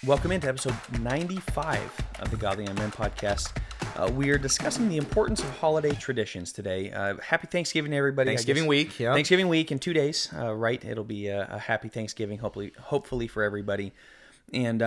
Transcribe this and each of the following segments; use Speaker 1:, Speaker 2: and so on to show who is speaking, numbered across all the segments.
Speaker 1: Welcome into episode 95 of the Godly Young Men podcast. We are discussing the importance of holiday traditions today. Happy Thanksgiving, everybody.
Speaker 2: Thanksgiving week, yeah.
Speaker 1: Thanksgiving week in 2 days, right? It'll be a happy Thanksgiving, hopefully for everybody. And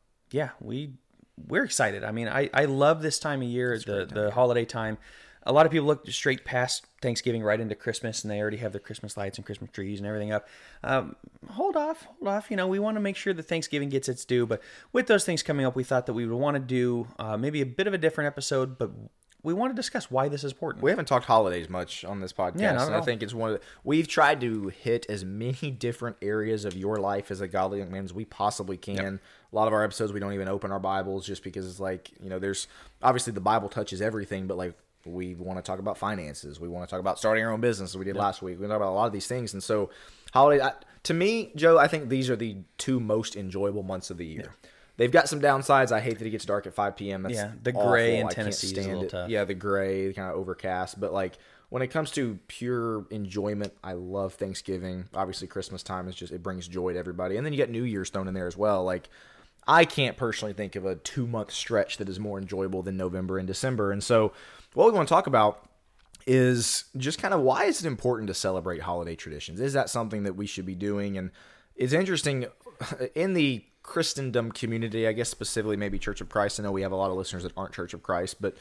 Speaker 1: we're excited. I mean, I love this time of year, the holiday time. A lot of people look straight past Thanksgiving right into Christmas, and they already have their Christmas lights and Christmas trees and everything up. Hold off. You know, we want to make sure that Thanksgiving gets its due. But with those things coming up, we thought that we would want to do maybe a bit of a different episode, but we want to discuss why this is important.
Speaker 2: We haven't talked holidays much on this podcast, and I think it's one of we've tried to hit as many different areas of your life as a godly young man as we possibly can. Yep. A lot of our episodes, we don't even open our Bibles just because it's like, you know, there's obviously the Bible touches everything, but like, we want to talk about finances. We want to talk about starting our own business, as we did last week. We talk about a lot of these things. And so, holiday, to me, Joe, I think these are the two most enjoyable months of the year. Yeah. They've got some downsides. I hate that it gets dark at 5 p.m. That's
Speaker 1: the gray in Tennessee is a little tough.
Speaker 2: Yeah, the gray, kind of overcast. But like when it comes to pure enjoyment, I love Thanksgiving. Obviously, Christmas time is just, it brings joy to everybody. And then you get New Year's thrown in there as well. Like, I can't personally think of a 2-month stretch that is more enjoyable than November and December. And so what we want to talk about is just kind of why is it important to celebrate holiday traditions? Is that something that we should be doing? And it's interesting in the Christendom community, I guess specifically maybe Church of Christ. I know we have a lot of listeners that aren't Church of Christ, but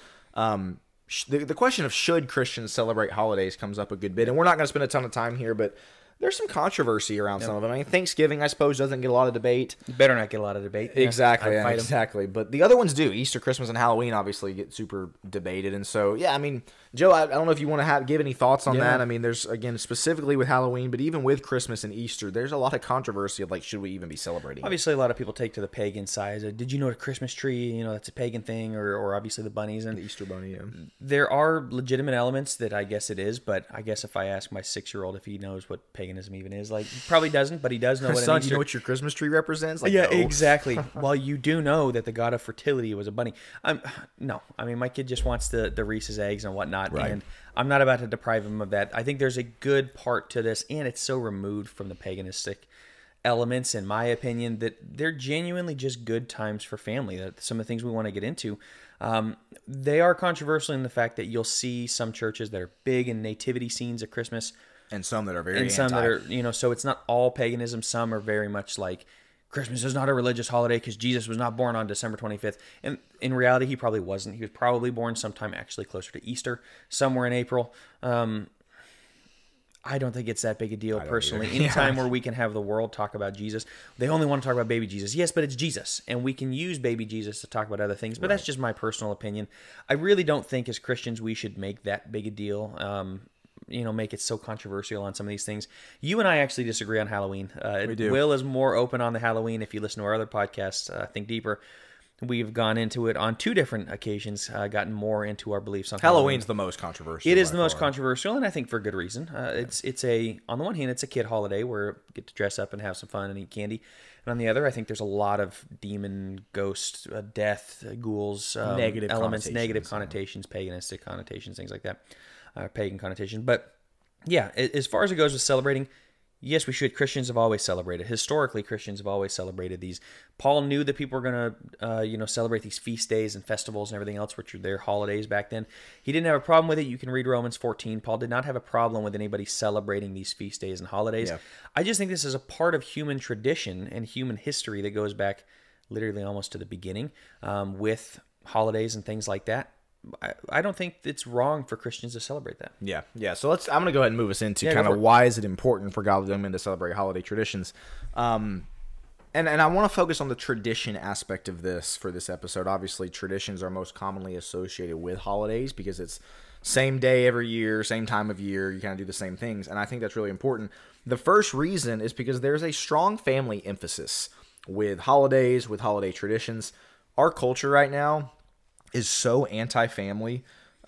Speaker 2: the question of should Christians celebrate holidays comes up a good bit. And we're not going to spend a ton of time here, but there's some controversy around some of them. I mean, Thanksgiving, I suppose, doesn't get a lot of debate.
Speaker 1: You better not get a lot of debate.
Speaker 2: Exactly, exactly. But the other ones do. Easter, Christmas, and Halloween obviously get super debated. And so, yeah, I mean, Joe, I don't know if you want to give any thoughts on that. I mean, there's, again, specifically with Halloween, but even with Christmas and Easter, there's a lot of controversy of, like, should we even be celebrating?
Speaker 1: Obviously, a lot of people take to the pagan side. Did you know a Christmas tree, you know, that's a pagan thing, or obviously the bunnies. And
Speaker 2: the Easter bunny, yeah.
Speaker 1: There are legitimate elements that I guess it is, but I guess if I ask my 6-year-old if he knows what paganism even is, like, he probably doesn't, but he does know what
Speaker 2: Son, do you know what your Christmas tree represents? Like,
Speaker 1: yeah,
Speaker 2: no.
Speaker 1: Exactly. Well, you do know that the god of fertility was a bunny. No, I mean, my kid just wants the Reese's eggs and whatnot, right. And I'm not about to deprive him of that. I think there's a good part to this, and it's so removed from the paganistic elements, in my opinion, that they're genuinely just good times for family. That some of the things we want to get into, they are controversial in the fact that you'll see some churches that are big in nativity scenes at Christmas,
Speaker 2: and some that are very
Speaker 1: and some that are, you know, so it's not all paganism. Some are very much like Christmas is not a religious holiday because Jesus was not born on December 25th. And in reality, he probably wasn't. He was probably born sometime actually closer to Easter, somewhere in April. I don't think it's that big a deal personally. Anytime where we can have the world talk about Jesus, they only want to talk about baby Jesus. Yes, but it's Jesus, and we can use baby Jesus to talk about other things. But that's just my personal opinion. I really don't think as Christians we should make that big a deal. You know, make it so controversial on some of these things. You and I actually disagree on Halloween.
Speaker 2: We do.
Speaker 1: Will is more open on the Halloween. If you listen to our other podcasts, Think Deeper, we've gone into it on 2 different occasions, gotten more into our beliefs on
Speaker 2: Halloween's the most controversial.
Speaker 1: It is the most controversial, and I think for good reason. It's on the one hand, it's a kid holiday where you get to dress up and have some fun and eat candy. And on the other, I think there's a lot of demon, ghost, death, ghouls,
Speaker 2: negative
Speaker 1: elements, negative connotations, paganistic connotations, things like that. Pagan connotation. But yeah, as far as it goes with celebrating, yes, we should. Christians have always celebrated. Historically, Christians have always celebrated these. Paul knew that people were going to, celebrate these feast days and festivals and everything else, which are their holidays back then. He didn't have a problem with it. You can read Romans 14. Paul did not have a problem with anybody celebrating these feast days and holidays. Yeah. I just think this is a part of human tradition and human history that goes back literally almost to the beginning with holidays and things like that. I don't think it's wrong for Christians to celebrate that.
Speaker 2: Yeah. So I'm going to go ahead and move us into kind of why is it important for godly young men to celebrate holiday traditions. And I want to focus on the tradition aspect of this for this episode. Obviously, traditions are most commonly associated with holidays because it's same day every year, same time of year. You kind of do the same things, and I think that's really important. The first reason is because there's a strong family emphasis with holidays, with holiday traditions. Our culture right now is so anti-family,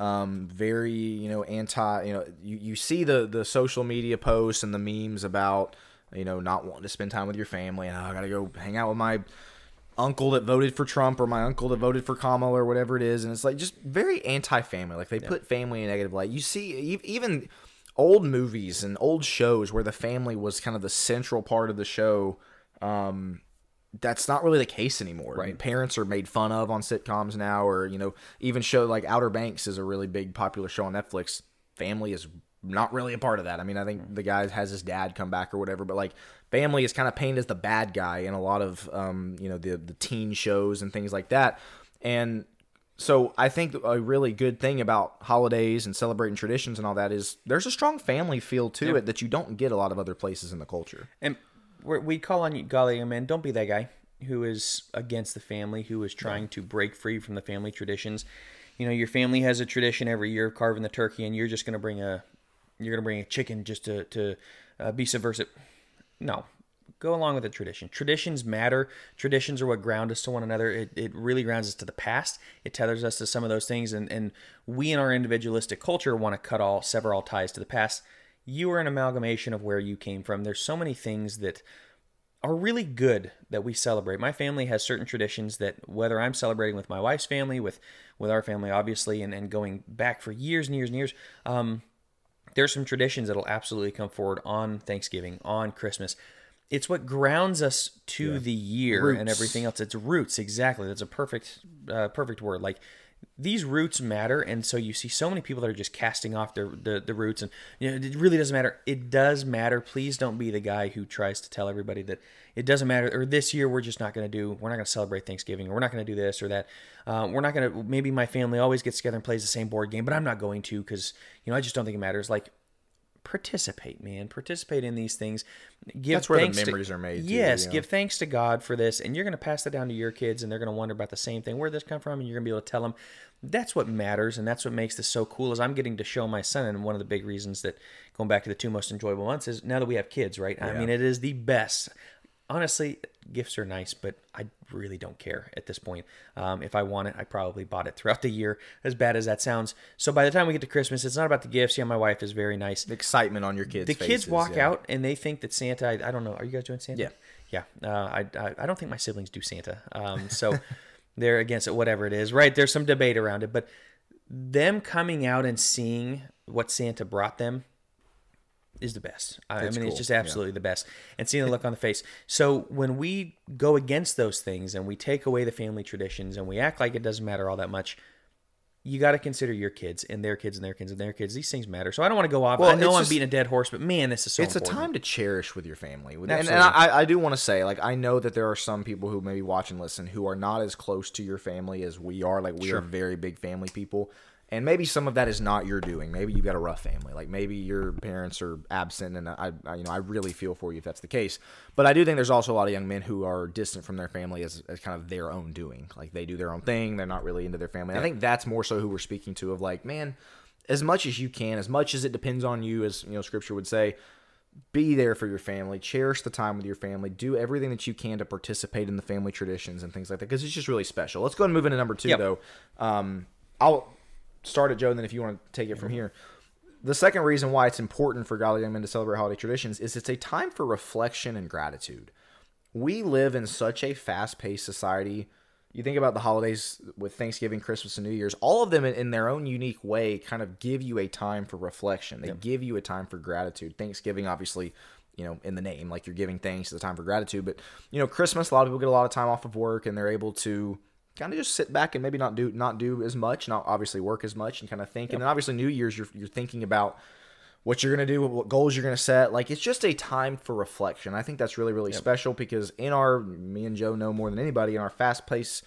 Speaker 2: very, anti, you see the social media posts and the memes about, not wanting to spend time with your family, and I got to go hang out with my uncle that voted for Trump or my uncle that voted for Kamala or whatever it is. And it's like just very anti-family. Like they put family in a negative light. You see even old movies and old shows where the family was kind of the central part of the show. that's not really the case anymore.
Speaker 1: Right.
Speaker 2: Parents are made fun of on sitcoms now, or, you know, even show like Outer Banks is a really big popular show on Netflix. Family is not really a part of that. I mean, I think the guy has his dad come back or whatever, but like family is kind of painted as the bad guy in a lot of, you know, the teen shows and things like that. And so I think a really good thing about holidays and celebrating traditions and all that is there's a strong family feel to it that you don't get a lot of other places in the culture.
Speaker 1: And we call on you, golly, young man, don't be that guy who is against the family, who is trying to break free from the family traditions. You know, your family has a tradition every year of carving the turkey, and you're just going to bring a chicken just to be subversive. No, go along with the tradition. Traditions matter. Traditions are what ground us to one another. It really grounds us to the past. It tethers us to some of those things, and we in our individualistic culture want to sever all ties to the past. You are an amalgamation of where you came from. There's so many things that are really good that we celebrate. My family has certain traditions that, whether I'm celebrating with my wife's family, with our family, obviously, and going back for years and years and years, there's some traditions that'll absolutely come forward on Thanksgiving, on Christmas. It's what grounds us to the year
Speaker 2: Roots.
Speaker 1: and everything else. It's roots, exactly. That's a perfect word. Like, these roots matter, and so you see so many people that are just casting off the roots, and you know, it really doesn't matter. It does matter. Please don't be the guy who tries to tell everybody that it doesn't matter, or this year we're not going to celebrate Thanksgiving, or we're not going to do this or that. We're not going to, maybe my family always gets together and plays the same board game, but I'm not going to because, you know, I just don't think it matters. Like, participate, man. Participate in these things.
Speaker 2: That's where the memories are made.
Speaker 1: Yes,
Speaker 2: you know?
Speaker 1: Give thanks to God for this, and you're going to pass that down to your kids, and they're going to wonder about the same thing. Where did this come from? And you're going to be able to tell them. That's what matters, and that's what makes this so cool. Is I'm getting to show my son, and one of the big reasons that, going back to the 2 most enjoyable months, is now that we have kids, right? Yeah. I mean, it is the best. Honestly, gifts are nice, but I really don't care at this point. If I want it, I probably bought it throughout the year, as bad as that sounds. So by the time we get to Christmas, it's not about the gifts. Yeah, my wife is very nice.
Speaker 2: The excitement on your kids'
Speaker 1: faces. The kids walk
Speaker 2: yeah.
Speaker 1: out, and they think that Santa, I don't know, are you guys doing Santa?
Speaker 2: Yeah.
Speaker 1: Yeah. I don't think my siblings do Santa. So they're against it, whatever it is, right? There's some debate around it, but them coming out and seeing what Santa brought them is the best. I mean, cool. It's just absolutely the best. And seeing the look on the face. So when we go against those things and we take away the family traditions and we act like it doesn't matter all that much, you got to consider your kids and their kids and their kids and their kids. These things matter. So I don't want to go off. Well, I know I'm beating a dead horse, but man, this is so important.
Speaker 2: It's a time to cherish with your family. And I do want to say, like, I know that there are some people who maybe watch and listen who are not as close to your family as we are. Like, we are very big family people. And maybe some of that is not your doing. Maybe you've got a rough family. Like, maybe your parents are absent, and I really feel for you if that's the case. But I do think there's also a lot of young men who are distant from their family as kind of their own doing. Like, they do their own thing. They're not really into their family. I think that's more so who we're speaking to, of like, man, as much as you can, as much as it depends on you, as you know, Scripture would say, be there for your family. Cherish the time with your family. Do everything that you can to participate in the family traditions and things like that, because it's just really special. Let's go ahead and move into number 2, though. I'll start it, Joe, and then if you want to take it from here. The second reason why it's important for godly young men to celebrate holiday traditions is it's a time for reflection and gratitude. We live in such a fast-paced society. You think about the holidays with Thanksgiving, Christmas, and New Year's, all of them in their own unique way kind of give you a time for reflection. They give you a time for gratitude. Thanksgiving, obviously, you know, in the name, like you're giving thanks, it's a time for gratitude. But, you know, Christmas, a lot of people get a lot of time off of work, and they're able to kind of just sit back and maybe not do as much, not obviously work as much, and kind of think. And then obviously New Year's, you're thinking about what you're going to do, what goals you're going to set. Like, it's just a time for reflection. I think that's really, really special, because me and Joe know more than anybody, in our fast-paced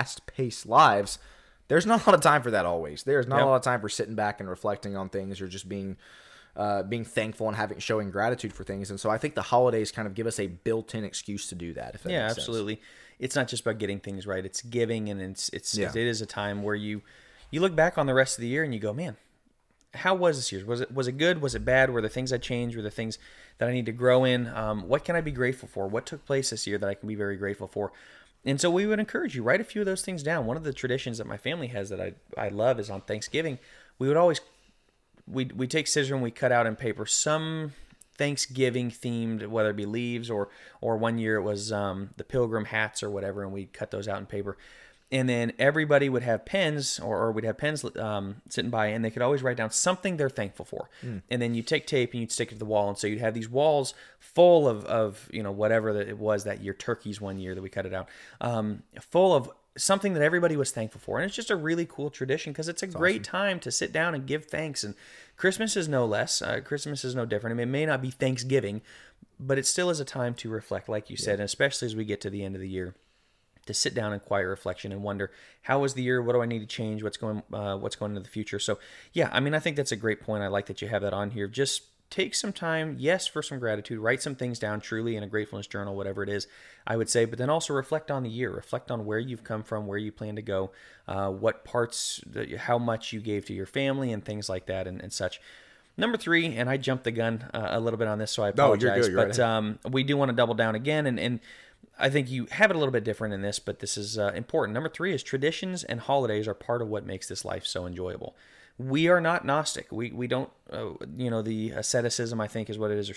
Speaker 2: lives, there's not a lot of time for that always. There's not a lot of time for sitting back and reflecting on things, or just being thankful and showing gratitude for things. And so I think the holidays kind of give us a built-in excuse to do that. If that makes
Speaker 1: absolutely.
Speaker 2: Sense.
Speaker 1: It's not just about getting things right. It's giving, and it is a time where you look back on the rest of the year and you go, man, how was this year? Was it good? Was it bad? Were there things I changed? Were there things that I need to grow in? What can I be grateful for? What took place this year that I can be very grateful for? And so we would encourage you, write a few of those things down. One of the traditions that my family has that I love is on Thanksgiving, we would always we take scissors and we cut out in paper some Thanksgiving themed, whether it be leaves or one year it was the pilgrim hats or whatever, and we cut those out in paper. And then everybody would have pens, or we'd have pens sitting by, and they could always write down something they're thankful for. And then you take tape and you'd stick it to the wall. And so you'd have these walls full of whatever that it was that year, turkeys one year that we cut it out, full of something that everybody was thankful for. And it's just a really cool tradition because it's a great time to sit down and give thanks. And Christmas is no less. Christmas is no different. I mean, it may not be Thanksgiving, but it still is a time to reflect, like you said, and especially as we get to the end of the year, to sit down in quiet reflection and wonder, how was the year? What do I need to change? What's going into the future? So yeah, I mean, I think that's a great point. I like that you have that on here. Just take some time, yes, for some gratitude, write some things down truly in a gratefulness journal, whatever it is, I would say, but then also reflect on the year, reflect on where you've come from, where you plan to go, what parts, how much you gave to your family and things like that and such. Number 3, and I jumped the gun a little bit on this, so I apologize,
Speaker 2: you're good,
Speaker 1: but we do want to double down again, and I think you have it a little bit different in this, but this is important. Number 3 is traditions and holidays are part of what makes this life so enjoyable. We are not Gnostic. We don't, the asceticism, I think is what it is, or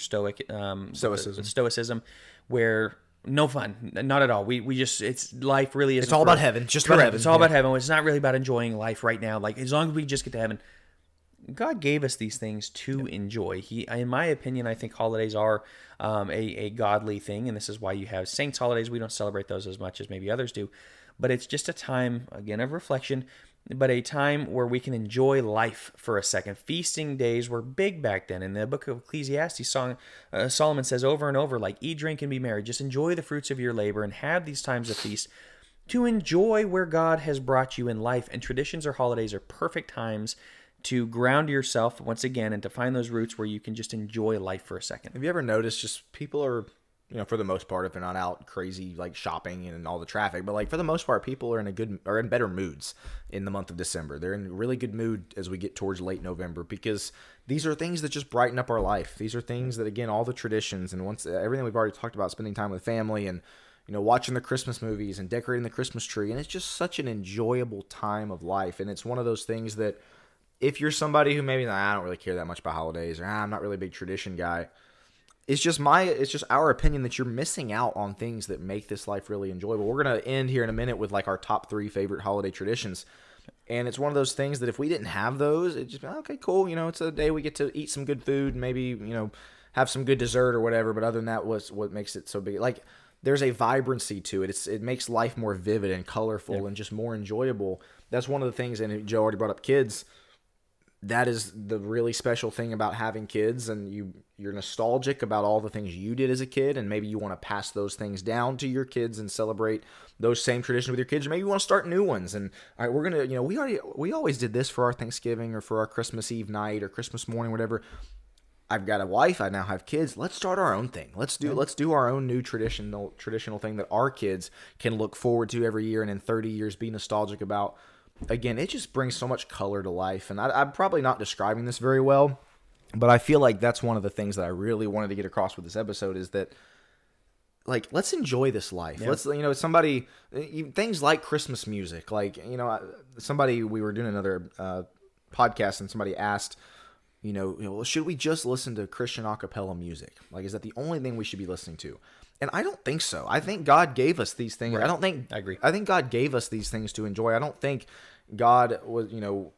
Speaker 1: Stoicism, where no fun, not at all. We just, it's life really is.
Speaker 2: It's all about heaven, just about heaven.
Speaker 1: It's all about heaven. It's not really about enjoying life right now. Like, as long as we just get to heaven. God gave us these things to enjoy. In my opinion, I think holidays are a godly thing, and this is why you have saints' holidays. We don't celebrate those as much as maybe others do, but it's just a time, again, of reflection, but a time where we can enjoy life for a second. Feasting days were big back then. In the book of Ecclesiastes, Solomon says over and over, like, eat, drink, and be merry. Just enjoy the fruits of your labor and have these times of feast to enjoy where God has brought you in life. And traditions or holidays are perfect times to ground yourself once again and to find those roots where you can just enjoy life for a second.
Speaker 2: Have you ever noticed just people are, for the most part, if they're not out crazy like shopping and all the traffic, but like for the most part, people are in better moods in the month of December. They're in a really good mood as we get towards late November because these are things that just brighten up our life. These are things that, again, all the traditions and once everything we've already talked about, spending time with family and watching the Christmas movies and decorating the Christmas tree, and it's just such an enjoyable time of life. And it's one of those things that, if you're somebody who maybe, I don't really care that much about holidays, or I'm not really a big tradition guy, it's just our opinion that you're missing out on things that make this life really enjoyable. We're going to end here in a minute with like our top 3 favorite holiday traditions. And it's one of those things that if we didn't have those, it'd just be, okay, cool. It's a day we get to eat some good food, maybe, have some good dessert or whatever. But other than that, what makes it so big? Like, there's a vibrancy to it. It makes life more vivid and colorful and just more enjoyable. That's one of the things, and Joe already brought up kids. That is the really special thing about having kids, and you're nostalgic about all the things you did as a kid, and maybe you want to pass those things down to your kids and celebrate those same traditions with your kids, or maybe you want to start new ones. And all right, we're gonna, we always did this for our Thanksgiving or for our Christmas Eve night or Christmas morning, whatever. I've got a wife. I now have kids. Let's start our own thing. Let's do our own new traditional thing that our kids can look forward to every year, and in 30 years be nostalgic about. Again, it just brings so much color to life, and I'm probably not describing this very well, but I feel like that's one of the things that I really wanted to get across with this episode is that, like, let's enjoy this life. Yeah. Let's, things like Christmas music, like, we were doing another podcast, and somebody asked, should we just listen to Christian a cappella music? Like, is that the only thing we should be listening to? And I don't think so. I think God gave us these things.
Speaker 1: Right.
Speaker 2: I agree. I think God gave us these things to enjoy. I don't think God was,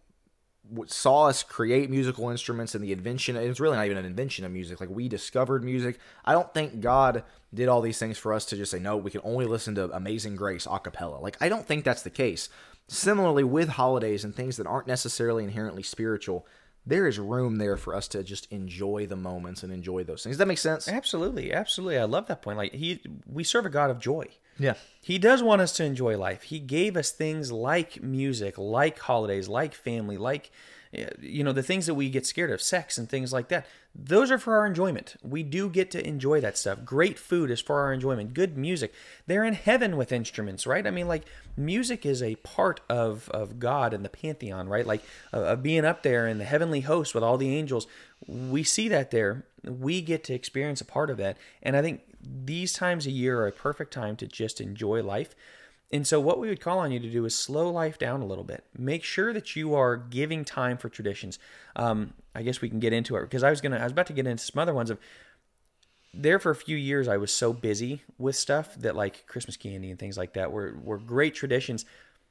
Speaker 2: saw us create musical instruments and the invention. It's really not even an invention of music. Like, we discovered music. I don't think God did all these things for us to just say, no, we can only listen to Amazing Grace a cappella. Like, I don't think that's the case. Similarly, with holidays and things that aren't necessarily inherently spiritual, there is room there for us to just enjoy the moments and enjoy those things. Does that make sense?
Speaker 1: Absolutely. Absolutely. I love that point. Like, we serve a God of joy.
Speaker 2: Yeah.
Speaker 1: He does want us to enjoy life. He gave us things like music, like holidays, like family, like, the things that we get scared of, sex and things like that. Those are for our enjoyment. We do get to enjoy that stuff. Great food is for our enjoyment. Good music. They're in heaven with instruments, right? I mean, like, music is a part of God and the pantheon, right? Like, of being up there in the heavenly host with all the angels. We see that there. We get to experience a part of that. And I think these times a year are a perfect time to just enjoy life. And so what we would call on you to do is slow life down a little bit. Make sure that you are giving time for traditions. I guess we can get into it because I was about to get into some other ones of there for a few years. I was so busy with stuff that, like, Christmas candy and things like that were great traditions.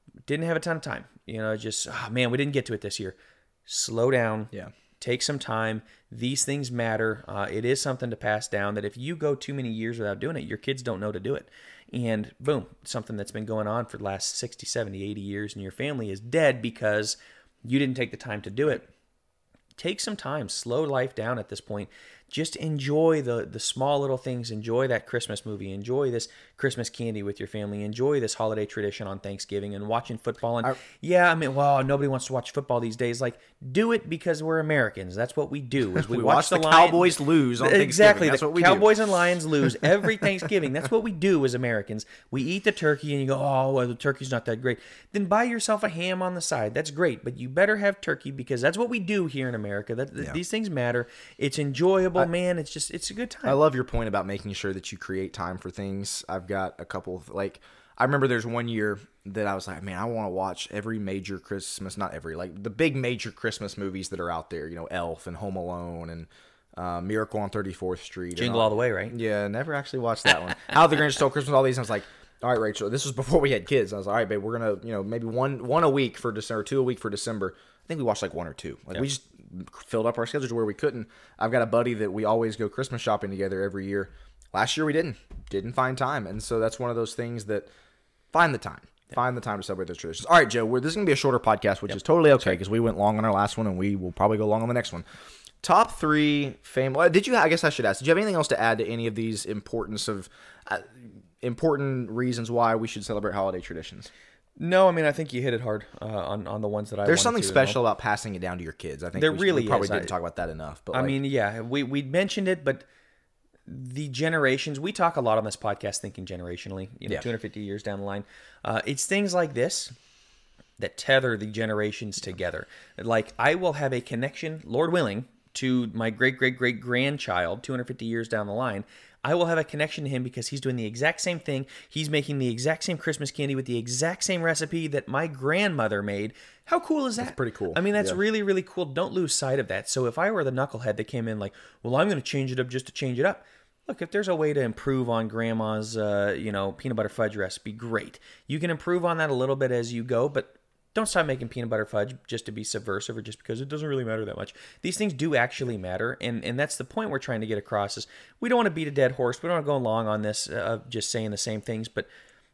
Speaker 1: didn't have a ton of time. Just, oh, man, we didn't get to it this year. Slow down.
Speaker 2: Yeah.
Speaker 1: Take some time. These things matter. It is something to pass down that if you go too many years without doing it, your kids don't know to do it. And boom, something that's been going on for the last 60, 70, 80 years and your family is dead because you didn't take the time to do it. Take some time. Slow life down at this point. Just enjoy the small little things. Enjoy that Christmas movie. Enjoy this Christmas candy with your family. Enjoy this holiday tradition on Thanksgiving and watching football. And nobody wants to watch football these days. Like, do it because we're Americans. That's what we do. Is we watch the
Speaker 2: Cowboys lose on Thanksgiving.
Speaker 1: Exactly.
Speaker 2: That's what we
Speaker 1: Cowboys
Speaker 2: do.
Speaker 1: And Lions lose every Thanksgiving. That's what we do as Americans. We eat the turkey and you go, oh, well, the turkey's not that great. Then buy yourself a ham on the side. That's great. But you better have turkey because that's what we do here in America. These things matter. It's enjoyable. Man, it's a good time.
Speaker 2: I love your point about making sure that you create time for things. I've got a couple of, I remember there's one year that I was like, man, I want to watch every major Christmas, not every, the big major Christmas movies that are out there, Elf and Home Alone and Miracle on 34th Street.
Speaker 1: Jingle All the Way, right?
Speaker 2: Yeah, never actually watched that one. How the Grinch Stole Christmas, all these. I was like, all right, Rachel, this was before we had kids. I was like, all right, babe, we're going to, maybe one a week for December, 2 a week for December. I think we watched one or two. We just filled up our schedules to where we couldn't. I've got a buddy that we always go Christmas shopping together every year. Last year we didn't find time, and so that's one of those things that find the time to celebrate those traditions. All right, Joe, this is gonna be a shorter podcast, which is totally okay because we went long on our last one, and we will probably go long on the next one. Top 3 family. I guess I should ask. Did you have anything else to add to any of these important reasons why we should celebrate holiday traditions?
Speaker 1: No, I mean, I think you hit it hard on the ones that I
Speaker 2: There's something special about passing it down to your kids. I think
Speaker 1: there really
Speaker 2: we probably
Speaker 1: is.
Speaker 2: didn't talk about that enough. But
Speaker 1: I mean, yeah, we mentioned it, but the generations, we talk a lot on this podcast thinking generationally, 250 years down the line. It's things like this that tether the generations together. Like, I will have a connection, Lord willing, to my great-great-great-grandchild 250 years down the line. I will have a connection to him because he's doing the exact same thing. He's making the exact same Christmas candy with the exact same recipe that my grandmother made. How cool is that?
Speaker 2: That's pretty cool.
Speaker 1: I mean, that's really, really cool. Don't lose sight of that. So if I were the knucklehead that came in like, well, I'm going to change it up just to change it up. Look, if there's a way to improve on grandma's, peanut butter fudge recipe, great. You can improve on that a little bit as you go, but don't stop making peanut butter fudge just to be subversive or just because it doesn't really matter that much. These things do actually matter, and that's the point we're trying to get across is we don't want to beat a dead horse. We don't want to go long on this just saying the same things, but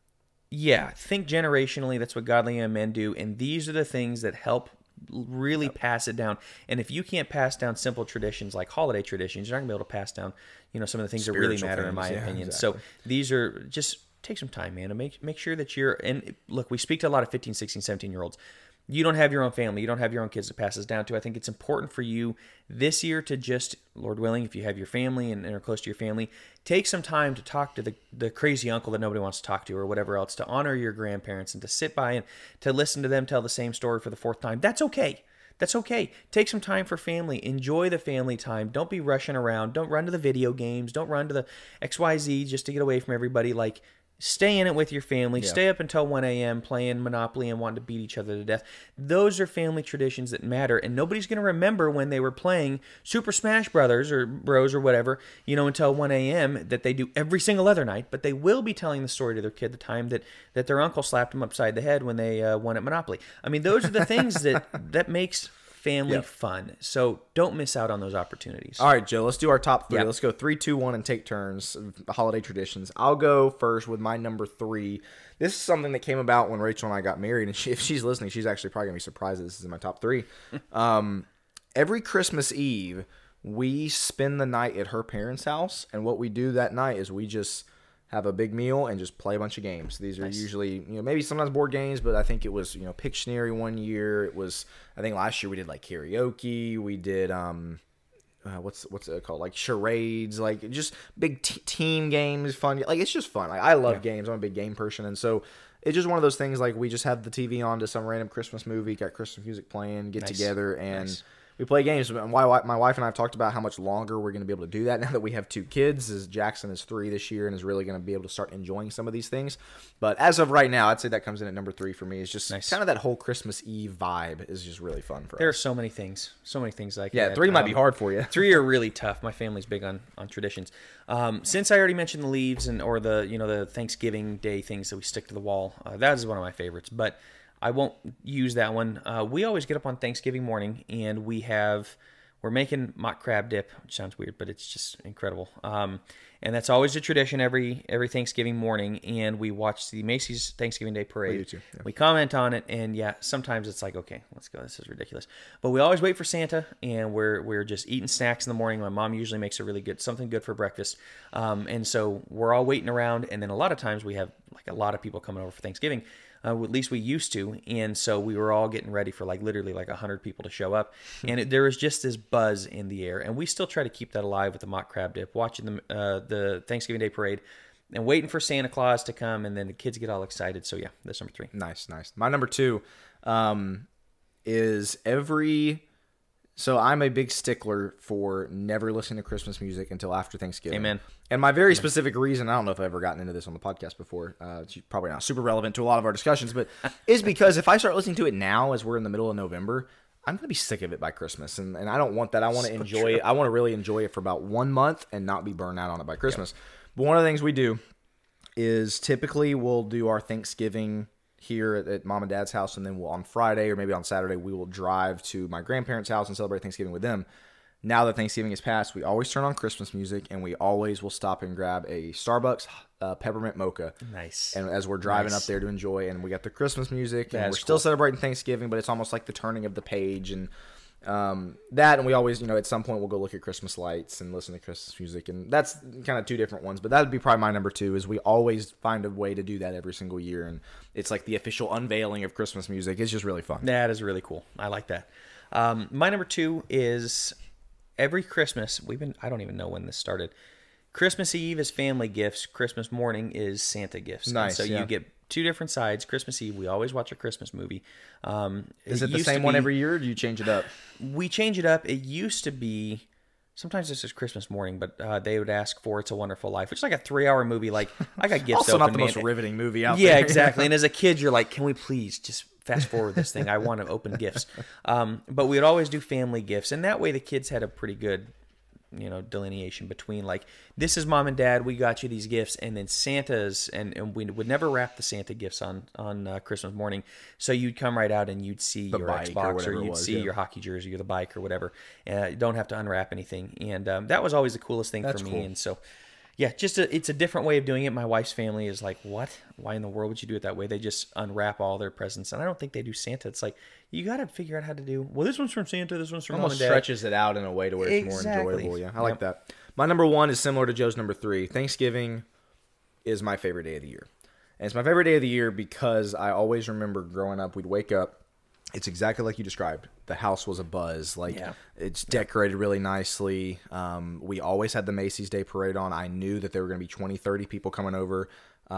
Speaker 1: yeah, think generationally. That's what godly young men do, and these are the things that help really pass it down. And if you can't pass down simple traditions like holiday traditions, you're not going to be able to pass down some of the things that really matter, in my opinion. Exactly. So these are just... take some time, man, and make sure that you're... And look, we speak to a lot of 15, 16, 17-year-olds. You don't have your own family. You don't have your own kids to pass this down to. I think it's important for you this year to just, Lord willing, if you have your family and are close to your family, take some time to talk to the crazy uncle that nobody wants to talk to or whatever else, to honor your grandparents and to sit by and to listen to them tell the same story for the 4th time. That's okay. That's okay. Take some time for family. Enjoy the family time. Don't be rushing around. Don't run to the video games. Don't run to the XYZ just to get away from everybody. Like, stay in it with your family. Yeah. Stay up until 1 a.m. playing Monopoly and wanting to beat each other to death. Those are family traditions that matter, and nobody's going to remember when they were playing Super Smash Brothers or Bros or whatever, until 1 a.m. that they do every single other night, but they will be telling the story to their kid the time that their uncle slapped them upside the head when they won at Monopoly. I mean, those are the things that makes family fun. So don't miss out on those opportunities.
Speaker 2: All right, Joe, let's do our top 3. Let's go 3, 2, 1 and take turns. Holiday traditions. I'll go first with my number 3. This is something that came about when Rachel and I got married, and if she's listening, she's actually probably gonna be surprised that this is in my top 3. Every Christmas Eve, we spend the night at her parents' house, and what we do that night is we just have a big meal and just play a bunch of games. These are usually, maybe sometimes board games, but I think it was, Pictionary one year. It was, I think last year we did like karaoke. We did, what's it called? Like charades, like just big team games, fun. Like, it's just fun. Like, I love games. I'm a big game person. And so it's just one of those things, like we just have the TV on to some random Christmas movie, got Christmas music playing, get together and we play games. And my wife and I have talked about how much longer we're going to be able to do that now that we have 2 kids. As Jackson is 3 this year and is really going to be able to start enjoying some of these things. But as of right now, I'd say that comes in at number 3 for me. It's just kind of that whole Christmas Eve vibe is just really fun for us.
Speaker 1: There are so many things like that.
Speaker 2: 3 might be hard for you.
Speaker 1: 3 are really tough. My family's big on traditions. Since I already mentioned the leaves or the Thanksgiving Day things that we stick to the wall, that is one of my favorites. But I won't use that one. We always get up on Thanksgiving morning, and we're making mock crab dip, which sounds weird, but it's just incredible. And that's always a tradition every Thanksgiving morning. And we watch the Macy's Thanksgiving Day Parade. Yeah. We comment on it, and yeah, sometimes it's like, okay, let's go. This is ridiculous. But we always wait for Santa, and we're just eating snacks in the morning. My mom usually makes something good for breakfast. And so we're all waiting around, and then a lot of times we have like a lot of people coming over for Thanksgiving. At least we used to, and so we were all getting ready for like literally like 100 people to show up, and there was just this buzz in the air, and we still try to keep that alive with the mock crab dip, watching the Thanksgiving Day Parade, and waiting for Santa Claus to come, and then the kids get all excited. So yeah, that's number 3.
Speaker 2: Nice. My number 2 is So I'm a big stickler for never listening to Christmas music until after Thanksgiving.
Speaker 1: Amen.
Speaker 2: And my very specific reason, I don't know if I've ever gotten into this on the podcast before, it's probably not super relevant to a lot of our discussions, but is because if I start listening to it now as we're in the middle of November, I'm going to be sick of it by Christmas. And I don't want that. I want to enjoy it. I want to really enjoy it for about 1 month and not be burned out on it by Christmas. Yep. But one of the things we do is typically we'll do our Thanksgiving here at mom and dad's house, and then on Friday or maybe on Saturday we will drive to my grandparents' house and celebrate Thanksgiving with them. Now that Thanksgiving is past, we always turn on Christmas music, and we always will stop and grab a Starbucks peppermint mocha.
Speaker 1: Nice.
Speaker 2: And as we're driving up there to enjoy, and we got the Christmas music, and we're still celebrating Thanksgiving, but it's almost like the turning of the page, and that, and we always, at some point we'll go look at Christmas lights and listen to Christmas music, and that's kind of 2 different ones, but that would be probably my number 2, is we always find a way to do that every single year, and it's like the official unveiling of Christmas music. It's just really fun.
Speaker 1: That is really cool. I like that. My number 2 is every Christmas, I don't even know when this started. Christmas Eve is family gifts. Christmas morning is Santa gifts.
Speaker 2: Nice.
Speaker 1: And so you get 2 different sides. Christmas Eve, we always watch a Christmas movie.
Speaker 2: Is it the same one every year, or do you change it up?
Speaker 1: We change it up. It used to be, sometimes this is Christmas morning, but they would ask for It's a Wonderful Life, which is like a 3-hour movie. Like, I got gifts
Speaker 2: also
Speaker 1: open.
Speaker 2: Also not the most riveting movie out there.
Speaker 1: Yeah, exactly. And as a kid, you're like, can we please just fast forward this thing? I want to open gifts. But we would always do family gifts, and that way the kids had a pretty good delineation between like, this is mom and dad, we got you these gifts, and then Santa's, and we would never wrap the Santa gifts on Christmas morning, so you'd come right out and you'd see your Xbox, or you'd see your hockey jersey or the bike or whatever, and you don't have to unwrap anything, and that was always the coolest thing for me. Cool. And so yeah, it's a different way of doing it. My wife's family is like, what? Why in the world would you do it that way? They just unwrap all their presents, and I don't think they do Santa. It's like, you got to figure out how to do, well, this one's from Santa, this one's from
Speaker 2: almost
Speaker 1: mom and dad.
Speaker 2: Stretches it out in a way to where it's more enjoyable. Yeah, I like that. My number 1 is similar to Joe's number 3. Thanksgiving is my favorite day of the year. And it's my favorite day of the year because I always remember growing up, we'd wake up, it's exactly like you described. The house was a buzz. Like, it's decorated really nicely. We always had the Macy's Day Parade on. I knew that there were going to be 20, 30 people coming over.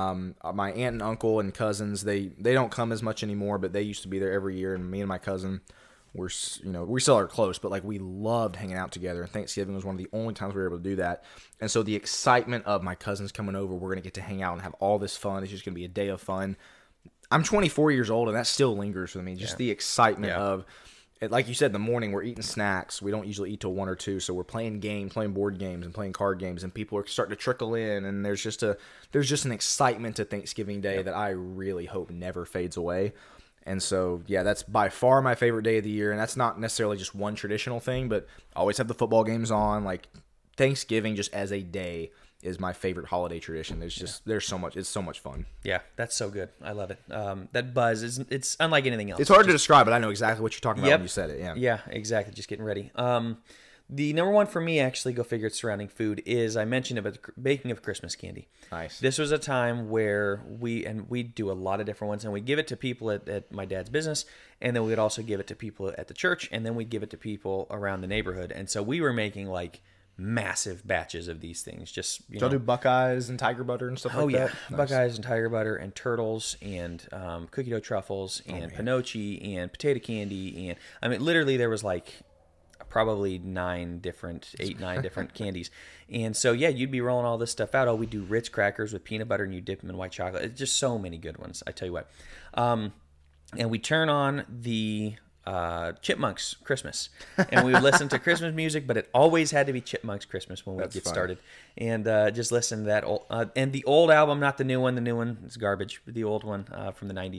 Speaker 2: My aunt and uncle and cousins, they don't come as much anymore, but they used to be there every year. And me and my cousin we still are close, but like, we loved hanging out together. And Thanksgiving was one of the only times we were able to do that. And so the excitement of my cousins coming over, we're going to get to hang out and have all this fun. It's just going to be a day of fun. I'm 24 years old, and that still lingers with me. Just the excitement of it. Like you said, in the morning, we're eating snacks. We don't usually eat till 1 or 2, so we're playing board games and playing card games, and people are starting to trickle in, and there's just an excitement to Thanksgiving Day that I really hope never fades away. And so, yeah, that's by far my favorite day of the year, and that's not necessarily just one traditional thing, but I always have the football games on. Like, Thanksgiving just as a day is my favorite holiday tradition. There's so much. It's so much fun.
Speaker 1: Yeah, that's so good. I love it. That buzz it's unlike anything else.
Speaker 2: It's hard to describe, but I know exactly what you're talking about when you said it. Yeah.
Speaker 1: Yeah, exactly. Just getting ready. The number 1 for me, actually, go figure, it's surrounding food, is I mentioned about the baking of Christmas candy.
Speaker 2: Nice.
Speaker 1: This was a time where we do a lot of different ones, and we give it to people at my dad's business, and then we'd also give it to people at the church, and then we'd give it to people around the neighborhood. And so we were making like massive batches of these things. Just
Speaker 2: Y'all do Buckeyes and Tiger Butter and stuff like that?
Speaker 1: Nice. Buckeyes and Tiger Butter and turtles and cookie dough truffles and panoche and potato candy, and I mean, literally there was like probably 9 different candies. And so, yeah, you'd be rolling all this stuff out. Oh, we do Ritz crackers with peanut butter, and you dip them in white chocolate. It's just so many good ones, I tell you what. And we turn on the Chipmunks Christmas, and we would listen to Christmas music, but it always had to be Chipmunks Christmas when we get started. And just listen to that old, and the old album, not the new one. The new one is garbage. The old one from the 90s.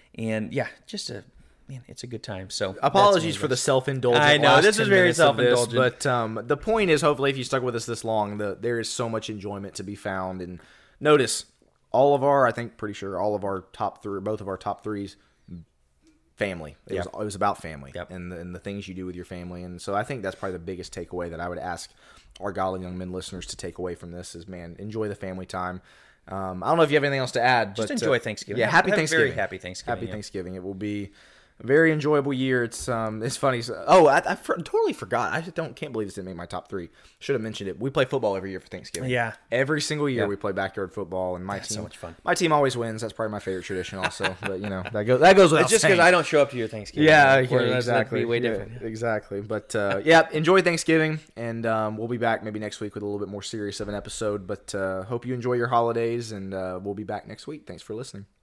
Speaker 1: And yeah, just it's a good time. So
Speaker 2: apologies for the self-indulgent.
Speaker 1: I know this is very self-indulgent,
Speaker 2: but the point is, hopefully, if you stuck with us this long, there is so much enjoyment to be found. And notice all of our, I think, pretty sure all of our top three, both of our top threes, family. It was about family and the things you do with your family. And so I think that's probably the biggest takeaway that I would ask our Godly Young Men listeners to take away from this is, man, enjoy the family time. I don't know if you have anything else to add.
Speaker 1: Just enjoy Thanksgiving.
Speaker 2: Yeah, happy Thanksgiving.
Speaker 1: Very happy Thanksgiving.
Speaker 2: Happy Thanksgiving. It will be a very enjoyable year. It's funny. I totally forgot. I just can't believe this didn't make my top three. Should have mentioned it. We play football every year for Thanksgiving.
Speaker 1: Yeah,
Speaker 2: every single year we play backyard football, and my team. So much fun. My team always wins. That's probably my favorite tradition, also. But that goes without
Speaker 1: It's just because I don't show up to your Thanksgiving.
Speaker 2: Yeah, exactly.
Speaker 1: Way different.
Speaker 2: Yeah, exactly. But enjoy Thanksgiving, and we'll be back maybe next week with a little bit more serious of an episode. But hope you enjoy your holidays, and we'll be back next week. Thanks for listening.